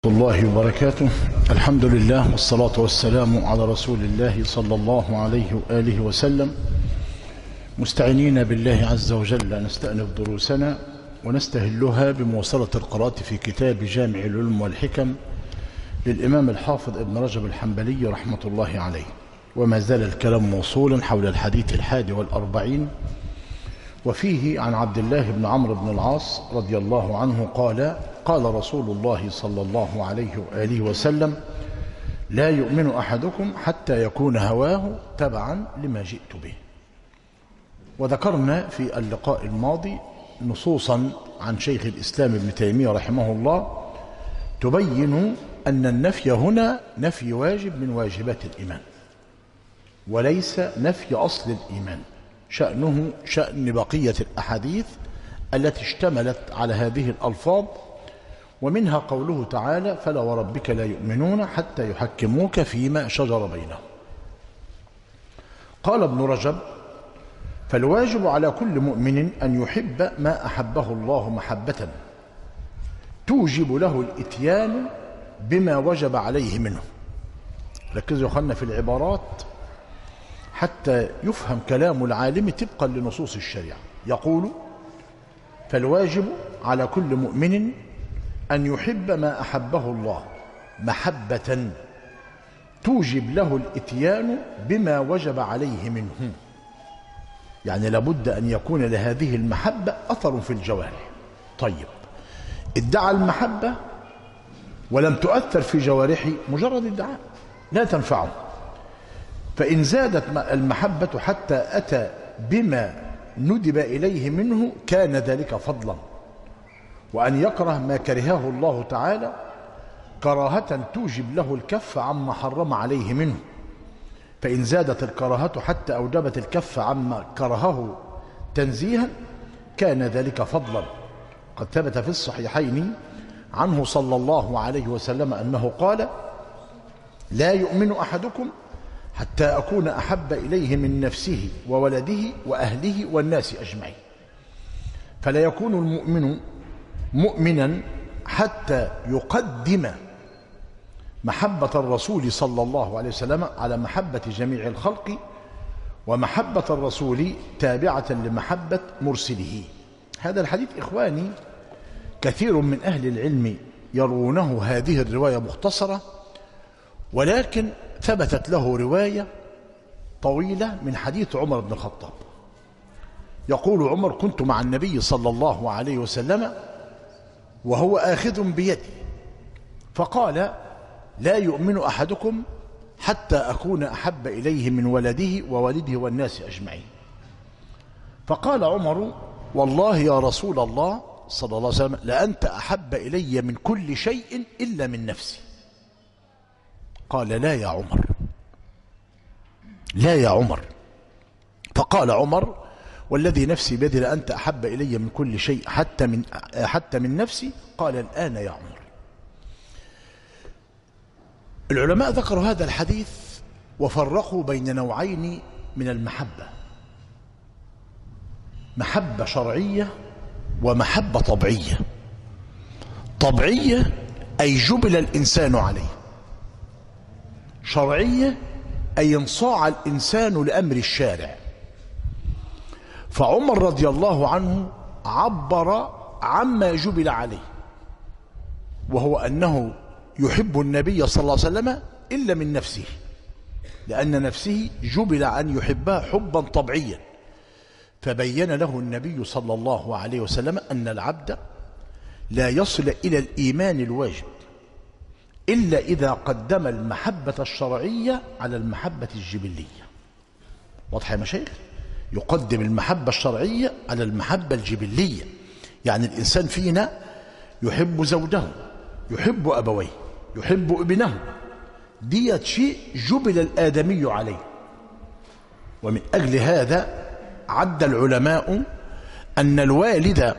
الله وبركاته. الحمد لله والصلاة والسلام على رسول الله صلى الله عليه وآله وسلم، مستعينين بالله عز وجل نستأنف دروسنا ونستهلها بمواصلة القراءة في كتاب جامع العلوم والحكم للإمام الحافظ ابن رجب الحنبلي رحمة الله عليه. وما زال الكلام موصولا حول الحديث 41، وفيه عن عبد الله بن عمرو بن العاص رضي الله عنه قال: قال رسول الله صلى الله عليه وآله وسلم: لا يؤمن أحدكم حتى يكون هواه تبعا لما جئت به. وذكرنا في اللقاء الماضي نصوصا عن شيخ الإسلام ابن تيمية رحمه الله تبين أن النفي هنا نفي واجب من واجبات الإيمان، وليس نفي أصل الإيمان. شأنه شأن بقية الأحاديث التي اشتملت على هذه الألفاظ، ومنها قوله تعالى: فلا وربك لا يؤمنون حتى يحكموك فيما شجر بينهم. قال ابن رجب: فالواجب على كل مؤمن أن يحب ما أحبه الله محبة توجب له الإتيان بما وجب عليه منه. ركزوا يا أخوانا في العبارات حتى يفهم كلام العالم طبقا لنصوص الشريعة. يقول: فالواجب على كل مؤمن أن يحب ما أحبه الله محبة توجب له الإتيان بما وجب عليه منه. يعني لابد أن يكون لهذه المحبة أثر في الجوارح. طيب، ادعى المحبة ولم تؤثر في جوارحه، مجرد ادعاء لا تنفعه. فإن زادت المحبة حتى أتى بما ندب إليه منه كان ذلك فضلا. وأن يكره ما كرهه الله تعالى كراهة توجب له الكف عما حرم عليه منه. فإن زادت الكراهة حتى أوجبت الكف عما كرهه تنزيها كان ذلك فضلا. قد ثبت في الصحيحين عنه صلى الله عليه وسلم أنه قال: لا يؤمن أحدكم حتى أكون أحب إليه من نفسه وولده وأهله والناس أجمعين. فلا يكون المؤمن مؤمنا حتى يقدم محبة الرسول صلى الله عليه وسلم على محبة جميع الخلق، ومحبة الرسول تابعة لمحبة مرسله. هذا الحديث إخواني كثير من أهل العلم يروونه هذه الرواية مختصرة، ولكن ثبتت له رواية طويلة من حديث عمر بن الخطاب. يقول عمر: كنت مع النبي صلى الله عليه وسلم وهو آخذ بيدي فقال: لا يؤمن أحدكم حتى أكون أحب إليه من ولده ووالده والناس أجمعين. فقال عمر: والله يا رسول الله صلى الله عليه وسلم لأنت أحب إلي من كل شيء إلا من نفسي. قال: لا يا عمر، لا يا عمر. فقال عمر: والذي نفسي بيده لأنت أحب إلي من كل شيء حتى من نفسي. قال: الآن يا عمر. العلماء ذكروا هذا الحديث وفرقوا بين نوعين من المحبة: محبة شرعية ومحبة طبيعية. طبيعية أي جبل الإنسان عليه، شرعية أي انصاع الإنسان لأمر الشارع. فعمر رضي الله عنه عبر عما جبل عليه، وهو أنه يحب النبي صلى الله عليه وسلم إلا من نفسه، لأن نفسه جبل أن يحبها حبا طبيعيا. فبين له النبي صلى الله عليه وسلم أن العبد لا يصل إلى الإيمان الواجب إلا إذا قدم المحبة الشرعية على المحبة الجبلية. واضح يا مشايخ؟ يقدم المحبة الشرعية على المحبة الجبلية. يعني الإنسان فينا يحب زوجه، يحب أبويه، يحب ابنه، ديت شيء جبل الآدمي عليه. ومن أجل هذا عد العلماء أن الوالد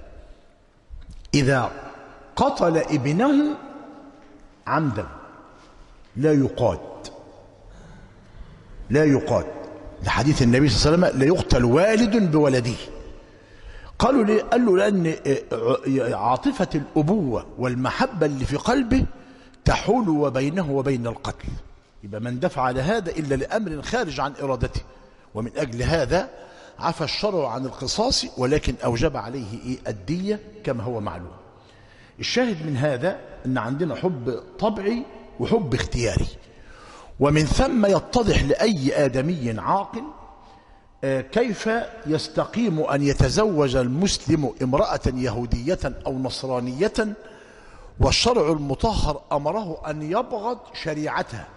إذا قتل ابنه عمدا لا يقاد، لا يقاد، لحديث النبي صلى الله عليه وسلم: لا يقتل والد بولده. قالوا ليه؟ قال له لأن عاطفة الأبوة والمحبة اللي في قلبه تحول وبينه وبين القتل، يبقى من دفع على هذا إلا لأمر خارج عن إرادته، ومن أجل هذا عفى الشرع عن القصاص ولكن أوجب عليه الدية كما هو معلوم. الشاهد من هذا أن عندنا حب طبعي وحب اختياري، ومن ثم يتضح لأي آدمي عاقل كيف يستقيم أن يتزوج المسلم امرأة يهودية أو نصرانية والشرع المطهر أمره أن يبغض شريعتها،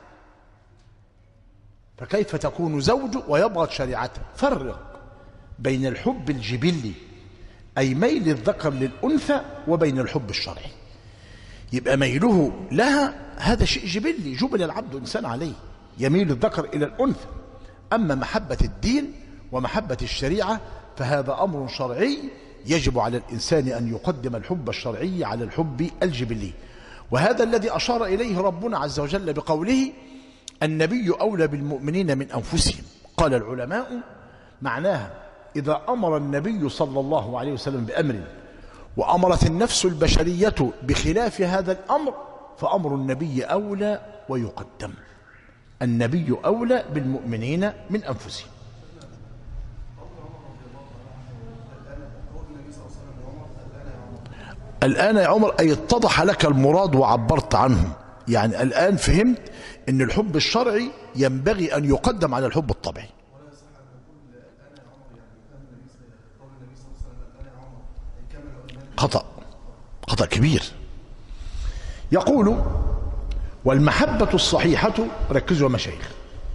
فكيف تكون زوج ويبغض شريعتها؟ فرق بين الحب الجبلي أي ميل الذكر للأنثى وبين الحب الشرعي. يبقى ميله لها هذا شيء جبلي، جبل العبد إنسان عليه، يميل الذكر إلى الأنثى. أما محبة الدين ومحبة الشريعة فهذا أمر شرعي، يجب على الإنسان أن يقدم الحب الشرعي على الحب الجبلي، وهذا الذي أشار إليه ربنا عز وجل بقوله النبي أولى بالمؤمنين من أنفسهم. قال العلماء معناها إذا أمر النبي صلى الله عليه وسلم بأمر وأمرت النفس البشرية بخلاف هذا الأمر فأمر النبي أولى ويقدم. النبي أولى بالمؤمنين من أنفسهم. الآن يا عمر أي اتضح لك المراد وعبرت عنه، يعني الآن فهمت أن الحب الشرعي ينبغي أن يقدم على الحب الطبيعي. خطأ كبير. يقول والمحبة الصحيحة، ركزوا يا مشايخ،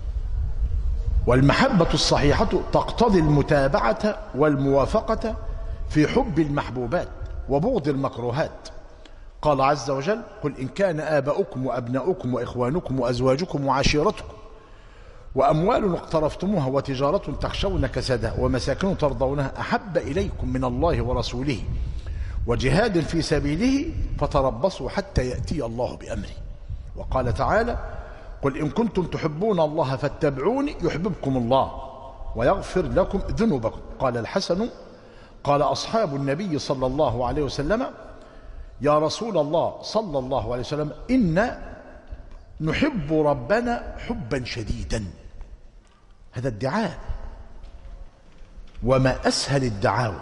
والمحبة الصحيحة تقتضي المتابعة والموافقة في حب المحبوبات وبغض المكروهات. قال عز وجل قل إن كان آباؤكم وأبناؤكم وإخوانكم وأزواجكم وعشيرتكم وأموال اقترفتموها وتجارة تخشون كسادها ومساكن ترضونها أحب إليكم من الله ورسوله وجهاد في سبيله فتربصوا حتى يأتي الله بأمره. وقال تعالى قل إن كنتم تحبون الله فاتبعوني يحببكم الله ويغفر لكم ذنوبكم. قال الحسن قال أصحاب النبي صلى الله عليه وسلم يا رسول الله صلى الله عليه وسلم إن نحب ربنا حبا شديدا. هذا ادعاء، وما أسهل الدعاوى.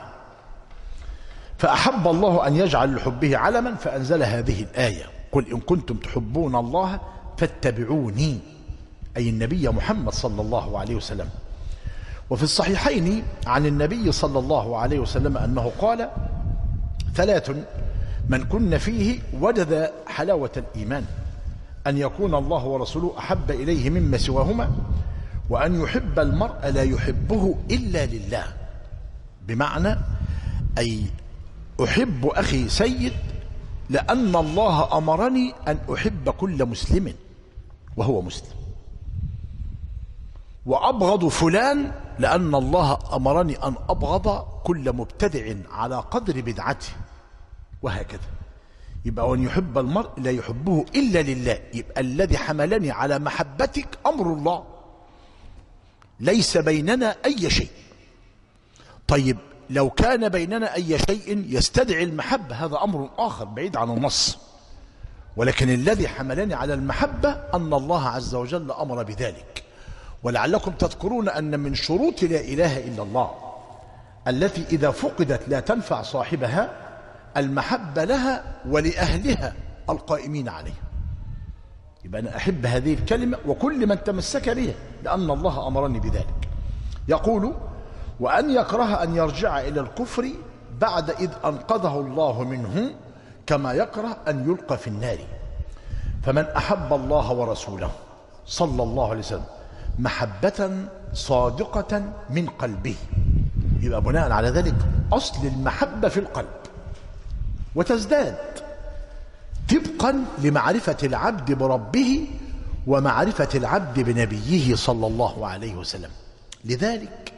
فأحب الله أن يجعل لحبه علما فأنزل هذه الآية قل إن كنتم تحبون الله فاتبعوني، أي النبي محمد صلى الله عليه وسلم. وفي الصحيحين عن النبي صلى الله عليه وسلم أنه قال ثلاث من كن فيه وجد حلاوة الإيمان أن يكون الله ورسوله أحب إليه مما سواهما وأن يحب المرء لا يحبه إلا لله. بمعنى أي أحب أخي سيد لأن الله أمرني أن أحب كل مسلم وهو مسلم، وأبغض فلان لأن الله أمرني أن أبغض كل مبتدع على قدر بدعته، وهكذا. يبقى وأن يحب المرء لا يحبه إلا لله. يبقى الذي حملني على محبتك أمر الله، ليس بيننا أي شيء. طيب لو كان بيننا أي شيء يستدعي المحبة هذا أمر آخر بعيد عن النص، ولكن الذي حملني على المحبة أن الله عز وجل أمر بذلك. ولعلكم تذكرون أن من شروط لا إله إلا الله التي إذا فقدت لا تنفع صاحبها المحبة لها ولأهلها القائمين عليها. يبقى أنا أحب هذه الكلمة وكل من تمسك بها لأن الله أمرني بذلك. يقول وأن يكره أن يرجع إلى الكفر بعد إذ أنقذه الله منه كما يكره أن يلقى في النار. فمن أحب الله ورسوله صلى الله عليه وسلم محبة صادقة من قلبه، يبقى بناء على ذلك أصل المحبة في القلب، وتزداد طبقا لمعرفة العبد بربه ومعرفة العبد بنبيه صلى الله عليه وسلم. لذلك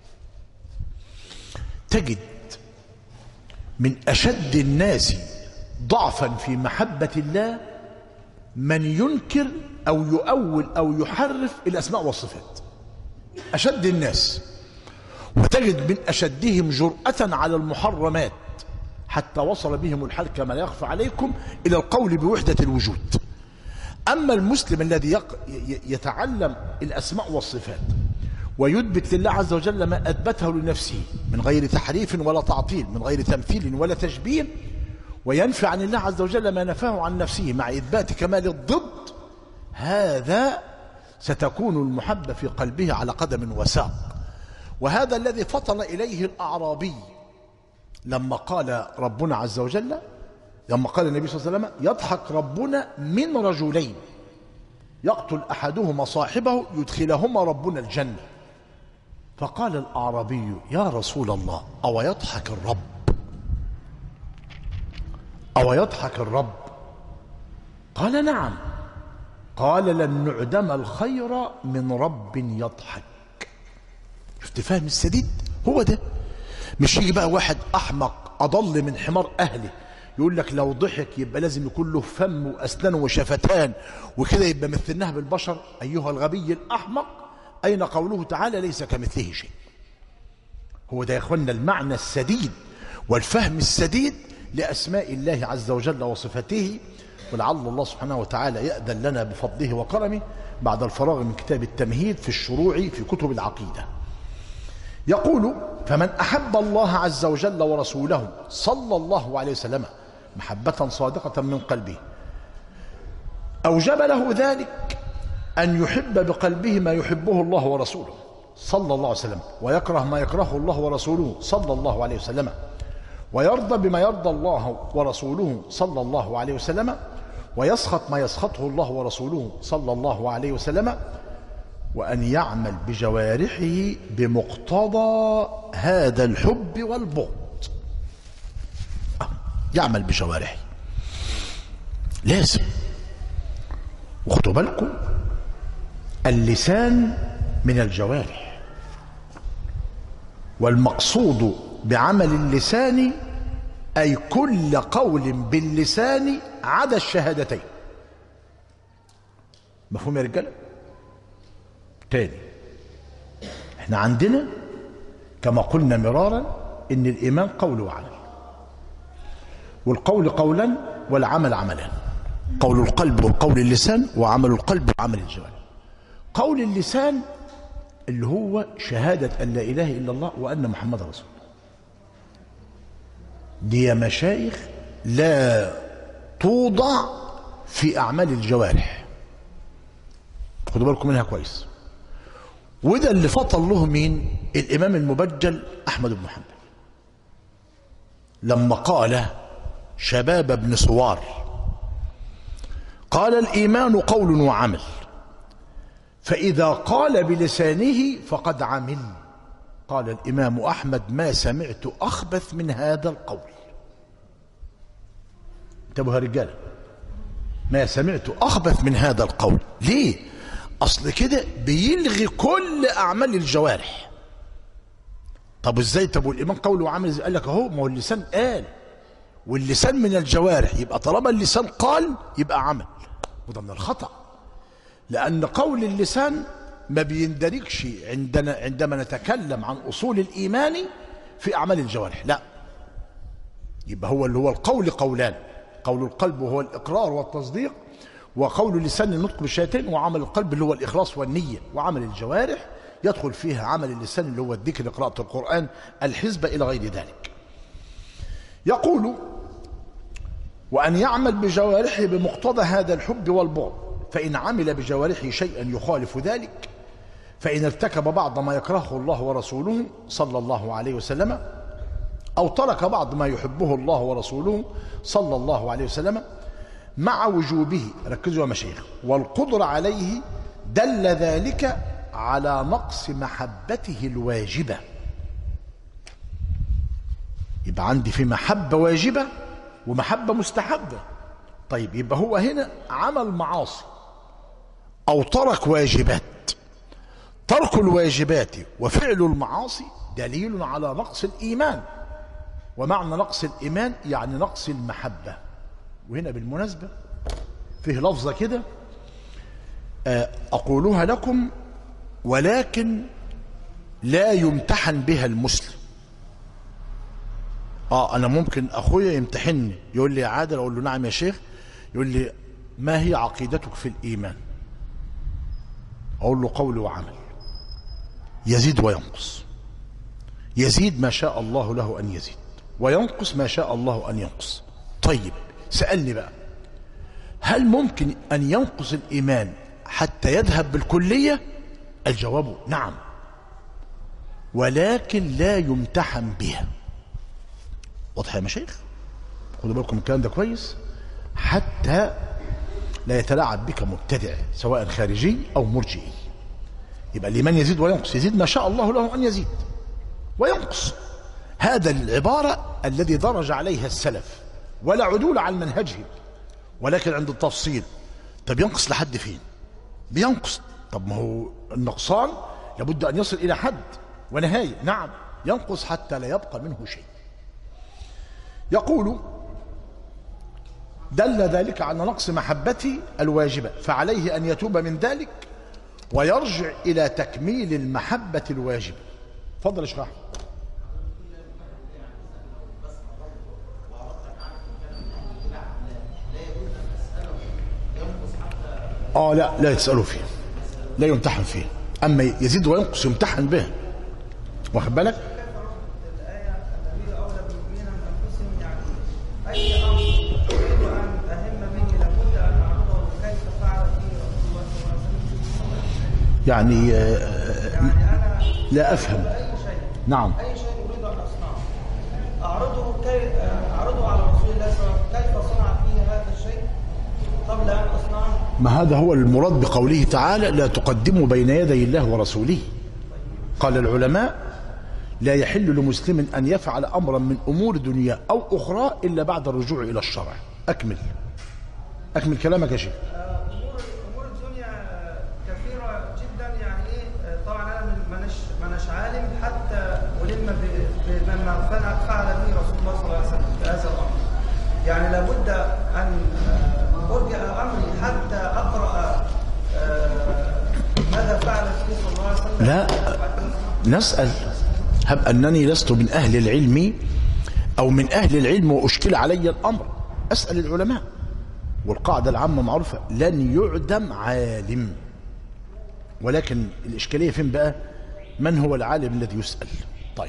تجد من أشد الناس ضعفا في محبة الله من ينكر أو يؤول أو يحرف الأسماء والصفات، أشد الناس. وتجد من أشدهم جرأة على المحرمات، حتى وصل بهم الحال كما لا يخفى عليكم إلى القول بوحدة الوجود. أما المسلم الذي يتعلم الأسماء والصفات ويثبت لله عز وجل ما أثبته لنفسه من غير تحريف ولا تعطيل، من غير تمثيل ولا تشبيه، وينفي عن الله عز وجل ما نفاه عن نفسه مع إثبات كمال الضد، هذا ستكون المحبة في قلبه على قدم وساق. وهذا الذي فطن إليه الأعرابي لما قال ربنا عز وجل، لما قال النبي صلى الله عليه وسلم: يضحك ربنا من رجلين يقتل أحدهما صاحبه يدخلهما ربنا الجنة. فقال الأعرابي: يا رسول الله، أو يضحك الرب؟ أو يضحك الرب؟ قال: نعم. قال: لن نعدم الخير من رب يضحك. شفت فهم السديد؟ هو ده. مش يجي بقى واحد أحمق أضل من حمار أهله يقول لك لو ضحك يبقى لازم يكون له فم وأسنان وشفتان وكده يبقى مثلناه بالبشر. أيها الغبي الأحمق، أين قوله تعالى: ليس كمثله شيء؟ هو ده يا إخوانا المعنى السديد والفهم السديد لأسماء الله عز وجل وصفاته. ولعل الله سبحانه وتعالى يأذن لنا بفضله وكرمه بعد الفراغ من كتاب التمهيد في الشروع في كتب العقيدة. يقول: فمن أحب الله عز وجل ورسوله صلى الله عليه وسلم محبة صادقة من قلبه، أوجب له ذلك أن يحب بقلبه ما يحبه الله ورسوله صلى الله عليه وسلم، ويكره ما يكرهه الله ورسوله صلى الله عليه وسلم، ويرضى بما يرضى الله ورسوله صلى الله عليه وسلم، ويسخط ما يسخطه الله ورسوله صلى الله عليه وسلم، وأن يعمل بجوارحه بمقتضى هذا الحب والبغض. يعمل بجوارحه لازم. وخدوا بالكم، اللسان من الجوارح، والمقصود بعمل اللسان أي كل قول باللسان عدا الشهادتين. مفهوم يا رجال؟ تاني، احنا عندنا كما قلنا مرارا ان الايمان قول وعمل، والقول قولا والعمل عملان. قول القلب والقول اللسان، وعمل القلب وعمل الجوارح. قول اللسان اللي هو شهادة أن لا إله إلا الله وأن محمد رسول الله. دي يا مشايخ لا توضع في أعمال الجوارح، خدوا بالكم منها كويس. وده اللي فطن له مين؟ الإمام المبجل أحمد بن حنبل لما قال شباب بن سوار، قال: الإيمان قول وعمل، فإذا قال بلسانه فقد عمل. قال الإمام أحمد: ما سمعت أخبث من هذا القول. انتبهوا يا رجال، ما سمعت أخبث من هذا القول. ليه؟ أصل كده بيلغي كل أعمال الجوارح. طب إزاي؟ طب والإيمان قول وعمل، قال لك أهو، ما هو اللسان قال، واللسان من الجوارح، يبقى طالما اللسان قال يبقى عمل. وده من الخطأ، لأن قول اللسان ما بيندرجش عندما نتكلم عن أصول الإيمان في أعمال الجوارح، لا. يبقى هو اللي هو القول قولان: قول القلب وهو الإقرار والتصديق، وقول اللسان النطق بالشهادتين، وعمل القلب اللي هو الإخلاص والنية، وعمل الجوارح يدخل فيها عمل اللسان اللي هو الذكر، قراءة القرآن، الحزب، إلى غير ذلك. يقول: وأن يعمل بجوارحه بمقتضى هذا الحب والبغض، فإن عمل بجوارحه شيئا يخالف ذلك، فإن ارتكب بعض ما يكرهه الله ورسوله صلى الله عليه وسلم، أو ترك بعض ما يحبه الله ورسوله صلى الله عليه وسلم، مع وجوبه، ركزوا يا مشايخ، والقدرة عليه، دل ذلك على نقص محبته الواجبة. يبقى عندي في محبة واجبة ومحبة مستحبة. طيب يبقى هو هنا عمل معاصي أو ترك واجبات. ترك الواجبات وفعل المعاصي دليل على نقص الإيمان، ومعنى نقص الإيمان يعني نقص المحبة. وهنا بالمناسبة فيه لفظة كده أقولها لكم، ولكن لا يمتحن بها المسلم. أنا ممكن أخويا يمتحني يقول لي يا عادل، أقول له نعم يا شيخ، يقول لي ما هي عقيدتك في الإيمان؟ أقول له قول وعمل، يزيد وينقص. يزيد ما شاء الله له أن يزيد، وينقص ما شاء الله أن ينقص. طيب سألني بقى، هل ممكن أن ينقص الإيمان حتى يذهب بالكلية؟ الجواب نعم، ولكن لا يمتحن بها. واضح يا مشايخ؟ خدوا بالكم الكلام ده كويس، حتى لا يتلاعب بك مبتدع سواء خارجي أو مرجئي. يبقى الإيمان يزيد وينقص، يزيد ما شاء الله له أن يزيد، وينقص. هذا العبارة الذي درج عليها السلف ولا عدول عن منهجهم، ولكن عند التفصيل طب ينقص لحد فين؟ بينقص. طب ما هو النقصان لابد أن يصل إلى حد ونهاية. نعم ينقص حتى لا يبقى منه شيء. يقول دل ذلك على نقص محبتي الواجبة، فعليه أن يتوب من ذلك ويرجع إلى تكميل المحبة الواجبة. فضل اشرح. لا يتسألوا فيه، لا يمتحن فيه. أما يزيد وينقص يمتحن به، واخد بالك؟ يعني لا أفهم. نعم. أي شيء أريد أن أصنعه أعرضه على رسول الله صلى الله عليه وسلم، كيف صنع فيه هذا الشيء قبل أن أصنعه. ما هذا هو المراد بقوله تعالى لا تقدموا بين يدي الله ورسوله. قال العلماء لا يحل لمسلم أن يفعل أمرا من أمور دنيا أو أخرى إلا بعد الرجوع إلى الشرع. أكمل كلامك يا شيخ. أمور الدنيا كثيرة جدا، يعني طبعا أنا منش عالم حتى ألم بما فعل به رسول الله صلى الله عليه وسلم في هذا الأمر. يعني لابد أن أرجع أمري حتى أقرأ ماذا فعل فيه صلى الله عليه وسلم. لا نسأل، هب أنني لست من أهل العلم أو من أهل العلم وأشكل علي الأمر، أسأل العلماء. والقاعدة العامة معروفة، لن يعدم عالم. ولكن الإشكالية فين بقى؟ من هو العالم الذي يسأل؟ طيب،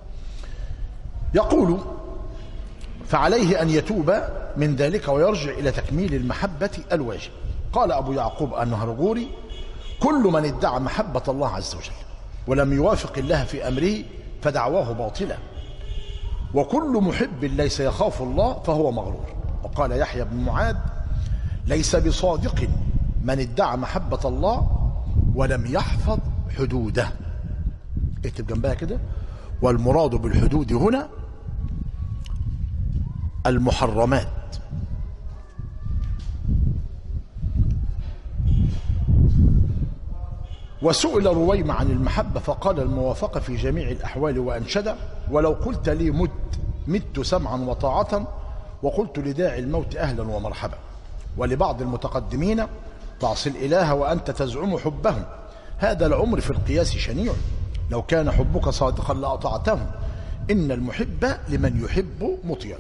يقول فعليه أن يتوب من ذلك ويرجع إلى تكميل المحبة الواجب. قال أبو يعقوب النهرغوري كل من ادعى محبة الله عز وجل ولم يوافق الله في أمره فدعواه باطلة، وكل محب ليس يخاف الله فهو مغرور. وقال يحيى بن معاذ ليس بصادق من ادعى محبة الله ولم يحفظ حدوده. اكتب جنبها كده، والمراد بالحدود هنا المحرمات. وسئل رويم عن المحبة فقال الموافقة في جميع الأحوال وأنشد ولو قلت لي مت سمعا وطاعة وقلت لداعي الموت أهلا ومرحبا. ولبعض المتقدمين تعصي الإله وأنت تزعم حبهم، هذا العمر في القياس شنيع، لو كان حبك صادقا لأطعته، إن المحب لمن يحب مطيع.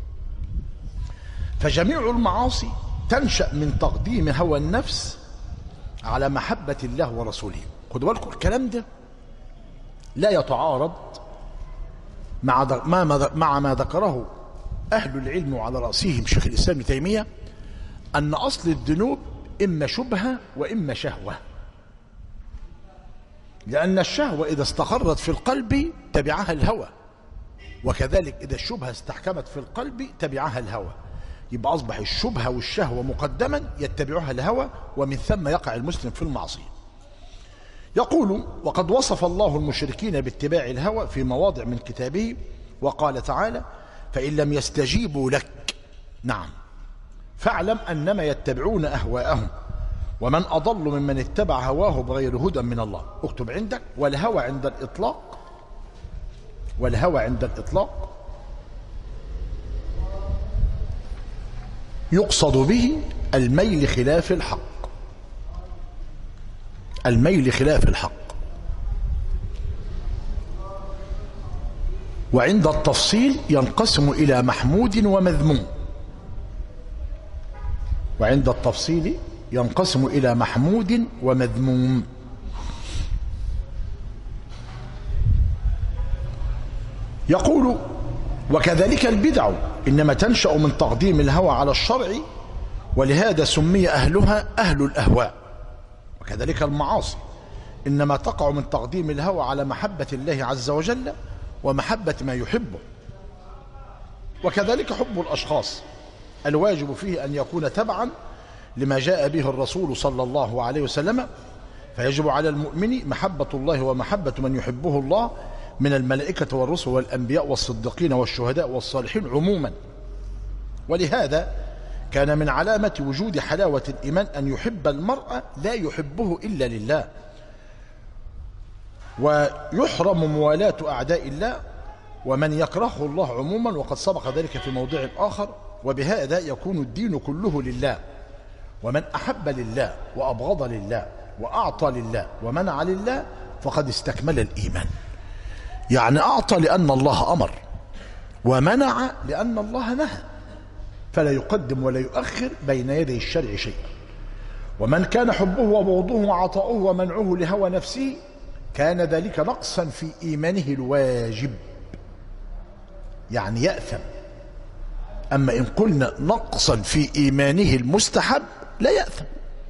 فجميع المعاصي تنشأ من تقديم هوى النفس على محبة الله ورسوله. خدوا بالكم الكلام ده لا يتعارض مع ما ذكره أهل العلم وعلى رأسهم شيخ الإسلام ابن تيمية، أن أصل الذنوب إما شبهة وإما شهوة. لأن الشهوة إذا استقرت في القلب تبعها الهوى، وكذلك إذا الشبهة استحكمت في القلب تبعها الهوى. يبقى أصبح الشبهة والشهوة مقدما يتبعها الهوى، ومن ثم يقع المسلم في المعصية. يقول وقد وصف الله المشركين باتباع الهوى في مواضع من كتابه، وقال تعالى فإن لم يستجيبوا لك نعم فاعلم أنما يتبعون أهواءهم ومن أضل ممن اتبع هواه بغير هدى من الله. اكتب عندك والهوى عند الإطلاق يقصد به الميل خلاف الحق. وعند التفصيل ينقسم إلى محمود ومذموم. وعند التفصيل ينقسم إلى محمود ومذموم. يقول: وكذلك البدع إنما تنشأ من تقديم الهوى على الشرع، ولهذا سمي أهلها أهل الأهواء. وكذلك المعاصي إنما تقع من تقديم الهوى على محبة الله عز وجل ومحبة ما يحبه. وكذلك حب الأشخاص الواجب فيه أن يكون تبعا لما جاء به الرسول صلى الله عليه وسلم، فيجب على المؤمن محبة الله ومحبة من يحبه الله من الملائكة والرسل والأنبياء والصديقين والشهداء والصالحين عموما. ولهذا كان من علامة وجود حلاوة الإيمان أن يحب المرء لا يحبه إلا لله، ويحرم موالاة أعداء الله ومن يكرهه الله عموما، وقد سبق ذلك في موضع آخر. وبهذا يكون الدين كله لله، ومن أحب لله وأبغض لله وأعطى لله ومنع لله فقد استكمل الإيمان. يعني أعطى لأن الله أمر، ومنع لأن الله نهى، فلا يقدم ولا يؤخر بين يدي الشرع شيئا. ومن كان حبه وبغضه وعطاؤه ومنعه لهوى نفسه كان ذلك نقصا في إيمانه الواجب، يعني يأثم. أما إن قلنا نقصا في إيمانه المستحب لا يأثم،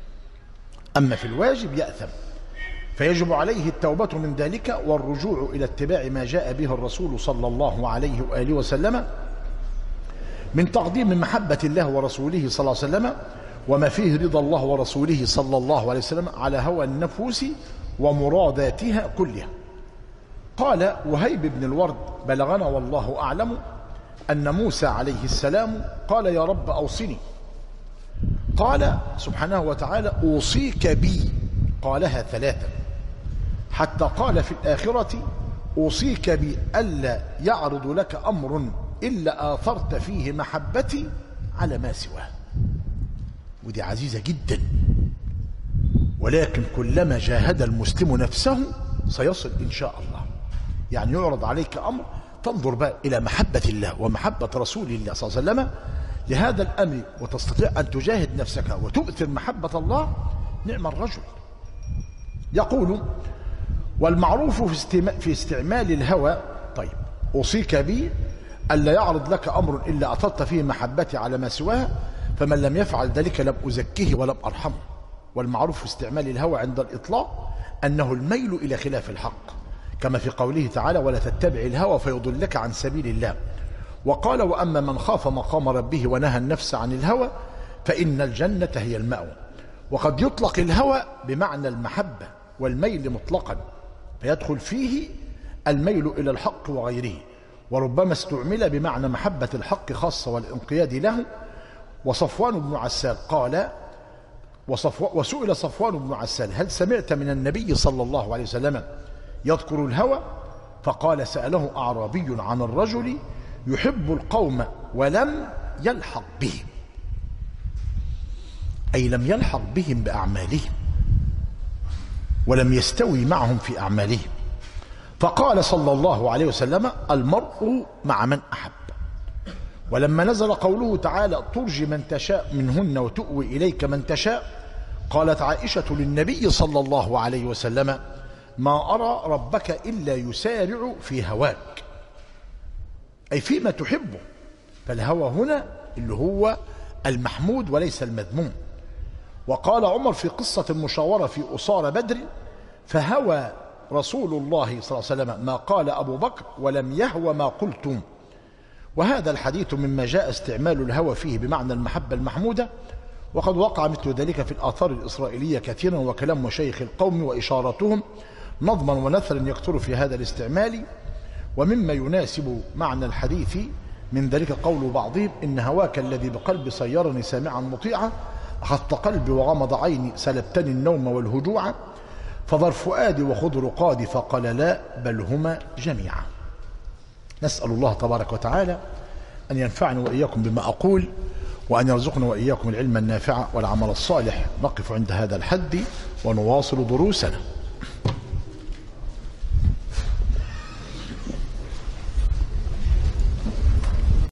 أما في الواجب يأثم، فيجب عليه التوبة من ذلك والرجوع إلى اتباع ما جاء به الرسول صلى الله عليه وآله وسلم من تقديم محبة الله ورسوله صلى الله عليه وسلم وما فيه رضا الله ورسوله صلى الله عليه وسلم على هوى النفوس ومراداتها كلها. قال وهيب بن الورد: بلغنا والله أعلم أن موسى عليه السلام قال: يا رب أوصني. قال سبحانه وتعالى: أوصيك بي. قالها 3، حتى قال في الآخرة: أوصيك بي ألا يعرض لك أمر إلا آثرت فيه محبتي على ما سواه. ودي عزيزة جدا، ولكن كلما جاهد المسلم نفسه سيصل إن شاء الله. يعني يعرض عليك أمر تنظر بقى إلى محبة الله ومحبة رسول الله صلى الله عليه وسلم لهذا الأمر، وتستطيع أن تجاهد نفسك وتؤثر محبة الله، نعم الرجل. يقول: والمعروف في استعمال الهوى. طيب، أوصيك بي ألا يعرض لك أمر إلا أثرت فيه محبتي على ما سواه، فمن لم يفعل ذلك لم أزكيه ولم أرحمه. والمعروف في استعمال الهوى عند الإطلاق أنه الميل إلى خلاف الحق، كما في قوله تعالى: ولا تتبع الهوى فيضلك عن سبيل الله. وقال: وأما من خاف مقام ربه ونهى النفس عن الهوى فإن الجنة هي المأوى. وقد يطلق الهوى بمعنى المحبة والميل مطلقا، فيدخل فيه الميل إلى الحق وغيره، وربما استعمل بمعنى محبة الحق خاصة والانقياد له. وصفوان بن عسال قال: وسئل صفوان بن عسال: هل سمعت من النبي صلى الله عليه وسلم يذكر الهوى؟ فقال: سأله أعرابي عن الرجل يحب القوم ولم يلحق بهم، أي لم يلحق بهم بأعمالهم ولم يستوي معهم في أعمالهم. فقال صلى الله عليه وسلم: المرء مع من أحب. ولما نزل قوله تعالى: ترجي من تشاء منهن وتؤوي إليك من تشاء، قالت عائشة للنبي صلى الله عليه وسلم: ما أرى ربك إلا يسارع في هواك، أي فيما تحبه. فالهوى هنا اللي هو المحمود وليس المذموم. وقال عمر في قصة المشاورة في أسارى بدر: فهوى رسول الله صلى الله عليه وسلم ما قال أبو بكر ولم يهوى ما قلتم. وهذا الحديث مما جاء استعمال الهوى فيه بمعنى المحبة المحمودة، وقد وقع مثل ذلك في الآثار الإسرائيلية كثيرا، وكلام مشايخ القوم وإشارتهم نظما ونثرا يكثر في هذا الاستعمال. ومما يناسب معنى الحديث من ذلك قول بعضهم: إن هواك الذي بقلبي صيرني سامعا مطيعا، أخذت قلبي وغمض عيني، سلبتني النوم والهجوع، فضر فؤادي وخذ رقادي، فقال لا بل هما جميعا. نسأل الله تبارك وتعالى أن ينفعني وإياكم بما أقول، وأن يرزقنا وإياكم العلم النافع والعمل الصالح. نقف عند هذا الحد ونواصل دروسنا.